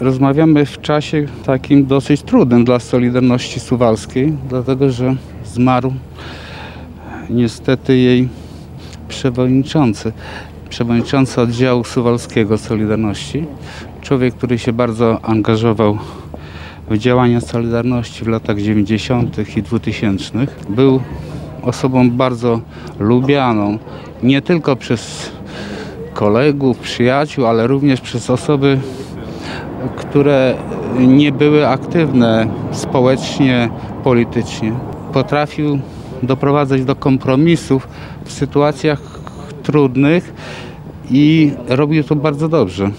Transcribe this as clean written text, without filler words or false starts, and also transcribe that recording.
Rozmawiamy w czasie takim dosyć trudnym dla Solidarności Suwalskiej, dlatego że zmarł niestety jej przewodniczący oddziału suwalskiego Solidarności. Człowiek, który się bardzo angażował w działania Solidarności w latach 90. i 2000. Był osobą bardzo lubianą, nie tylko przez kolegów, przyjaciół, ale również przez osoby, które nie były aktywne społecznie, politycznie. Potrafił doprowadzać do kompromisów w sytuacjach trudnych i robił to bardzo dobrze.